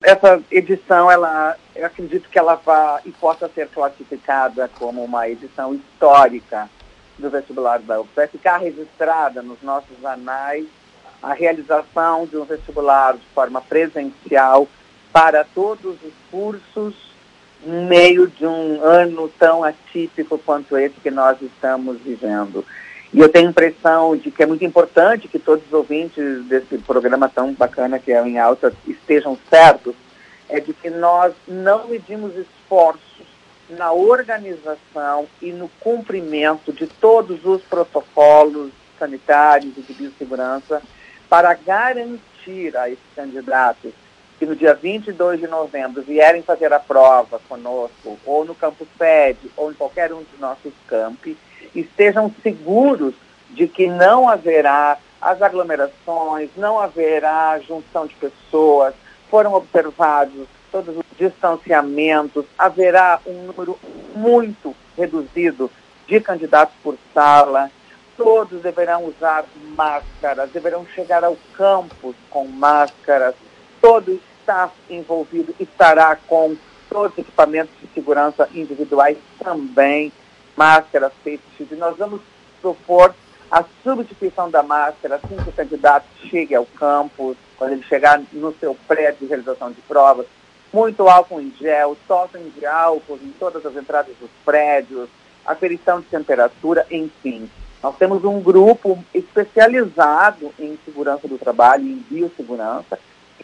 Essa edição, eu acredito que ela vá e possa ser classificada como uma edição histórica do vestibular da UFSC. Vai ficar registrada nos nossos anais a realização de um vestibular de forma presencial para todos os cursos, no meio de um ano tão atípico quanto esse que nós estamos vivendo. E eu tenho a impressão de que é muito importante que todos os ouvintes desse programa tão bacana que é o Em Alta estejam certos, é de que nós não medimos esforços na organização e no cumprimento de todos os protocolos sanitários e de biossegurança para garantir a esses candidatos que no dia 22 de novembro vierem fazer a prova conosco, ou no campus sede, ou em qualquer um dos nossos campi, estejam seguros de que não haverá as aglomerações, não haverá junção de pessoas, foram observados todos os distanciamentos, haverá um número muito reduzido de candidatos por sala, todos deverão usar máscaras, deverão chegar ao campus com máscaras, todo o staff envolvido estará com todos os equipamentos de segurança individuais também, máscaras, face shield. Nós vamos propor a substituição da máscara assim que o candidato chegue ao campus, quando ele chegar no seu prédio de realização de provas, muito álcool em gel, totem de álcool em todas as entradas dos prédios, aferição de temperatura, enfim. Nós temos um grupo especializado em segurança do trabalho, em biossegurança,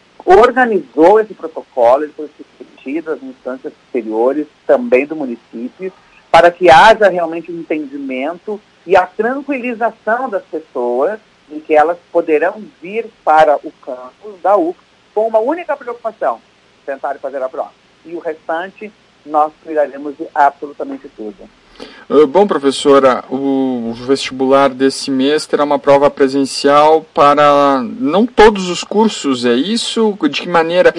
organizou esse protocolo, ele foi submetido às instâncias superiores, também do município, para que haja realmente um entendimento e a tranquilização das pessoas em que elas poderão vir para o campus da UFSC com uma única preocupação, tentar fazer a prova. E o restante, nós cuidaremos de absolutamente tudo. Bom, professora, o vestibular desse mês terá uma prova presencial para não todos os cursos, é isso? De que maneira?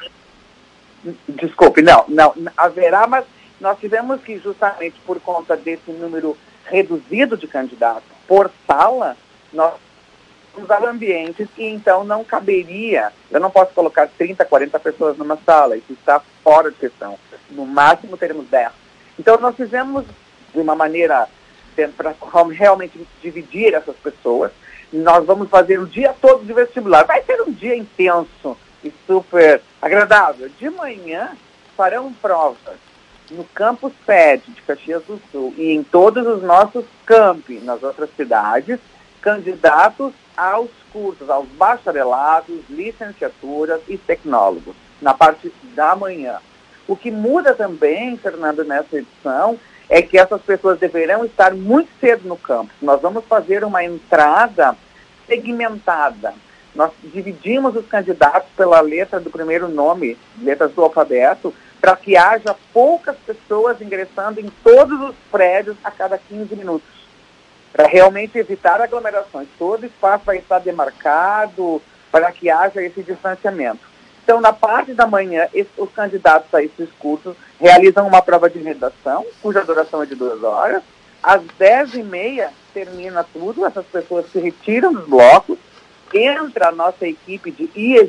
Não. Desculpe, não haverá, mas nós tivemos que, justamente por conta desse número reduzido de candidatos por sala, nós usar ambientes e então não caberia, eu não posso colocar 30, 40 pessoas numa sala, isso está fora de questão. No máximo teremos 10. Então nós fizemos de uma maneira para realmente dividir essas pessoas. Nós vamos fazer o dia todo de vestibular. Vai ser um dia intenso e super agradável. De manhã farão provas no campus sede de Caxias do Sul e em todos os nossos campi nas outras cidades, candidatos aos cursos, aos bacharelados, licenciaturas e tecnólogos, na parte da manhã. O que muda também, Fernando, nessa edição, é que essas pessoas deverão estar muito cedo no campus. Nós vamos fazer uma entrada segmentada. Nós dividimos os candidatos pela letra do primeiro nome, letras do alfabeto, para que haja poucas pessoas ingressando em todos os prédios a cada 15 minutos, para realmente evitar aglomerações. Todo espaço vai estar demarcado para que haja esse distanciamento. Então, na parte da manhã, os candidatos a esses cursos realizam uma prova de redação, cuja duração é de 2 horas. Às 10h30 termina tudo, essas pessoas se retiram dos blocos, entra a nossa equipe de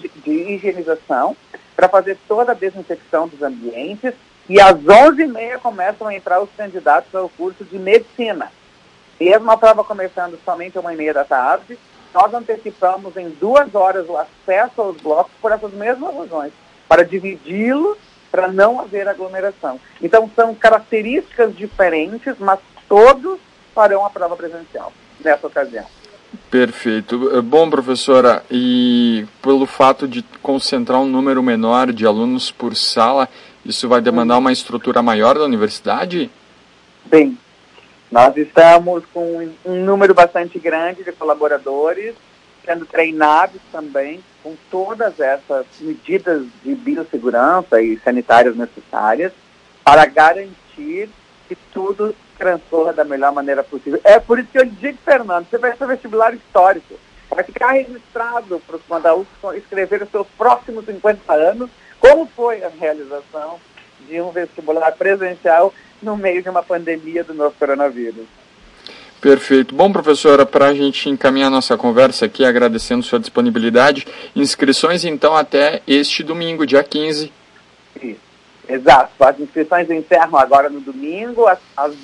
higienização para fazer toda a desinfecção dos ambientes e às 11h30 começam a entrar os candidatos ao curso de medicina. Mesmo a prova começando somente às 1h30 da tarde, nós antecipamos em 2 horas o acesso aos blocos por essas mesmas razões, para dividi-los, para não haver aglomeração. Então, são características diferentes, mas todos farão a prova presencial nessa ocasião. Perfeito. Bom, professora, e pelo fato de concentrar um número menor de alunos por sala, isso vai demandar uma estrutura maior da universidade? Sim. Nós estamos com um número bastante grande de colaboradores, sendo treinados também com todas essas medidas de biossegurança e sanitárias necessárias para garantir que tudo transcorra da melhor maneira possível. É por isso que eu digo, Fernando, você vai ser vestibular histórico. Vai ficar registrado para quando a UFSC escrever os seus próximos 50 anos, como foi a realização de um vestibular presencial no meio de uma pandemia do novo coronavírus. Perfeito. Bom, professora, para a gente encaminhar nossa conversa aqui, agradecendo sua disponibilidade, inscrições então até este domingo, dia 15. Isso. Exato. As inscrições encerram agora no domingo, às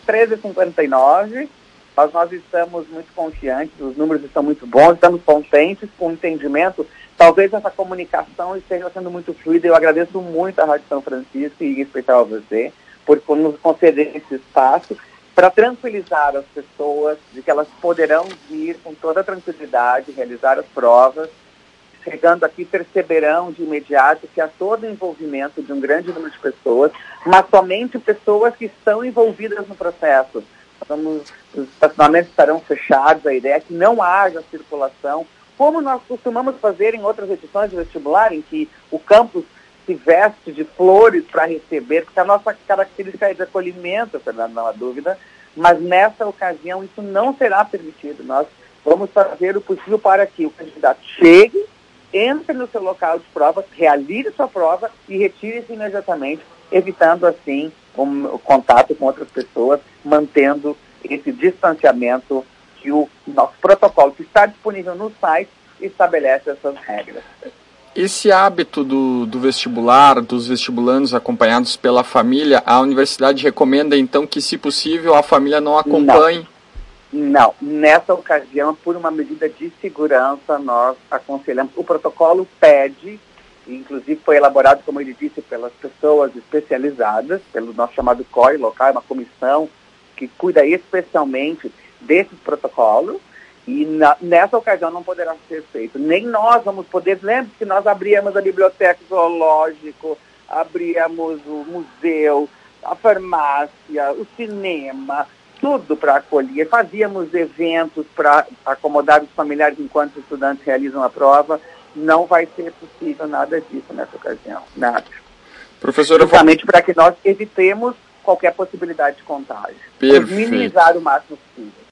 23h59. Mas nós estamos muito confiantes, os números estão muito bons, estamos contentes com o entendimento. Talvez essa comunicação esteja sendo muito fluida. Eu agradeço muito à Rádio São Francisco e em especial a você por nos conceder esse espaço para tranquilizar as pessoas de que elas poderão vir com toda tranquilidade, realizar as provas. Chegando aqui, perceberão de imediato que há todo o envolvimento de um grande número de pessoas, mas somente pessoas que estão envolvidas no processo. Os estacionamentos estarão fechados, a ideia é que não haja circulação, como nós costumamos fazer em outras edições do vestibular, em que o campus se veste de flores para receber, porque a nossa característica é de acolhimento, Fernando, não há dúvida, mas nessa ocasião isso não será permitido. Nós vamos fazer o possível para que o candidato chegue, entre no seu local de prova, realize sua prova e retire-se imediatamente, evitando assim o contato com outras pessoas, mantendo esse distanciamento que o nosso protocolo, que está disponível no site, estabelece essas regras. Esse hábito do vestibular, dos vestibulandos acompanhados pela família, a universidade recomenda então que, se possível, a família não acompanhe? Não. Nessa ocasião, por uma medida de segurança, nós aconselhamos. O protocolo pede, inclusive foi elaborado, como ele disse, pelas pessoas especializadas, pelo nosso chamado COI local, uma comissão que cuida especialmente desses protocolos, e nessa ocasião não poderá ser feito. Nem nós vamos poder. Lembre que nós abríamos a biblioteca, o zoológico, abríamos o museu, a farmácia, o cinema, tudo para acolher. Fazíamos eventos para acomodar os familiares enquanto os estudantes realizam a prova. Não vai ser possível nada disso nessa ocasião. Nada. Professora, justamente para que nós evitemos qualquer possibilidade de contágio. Perfeito. Minimizar o máximo possível.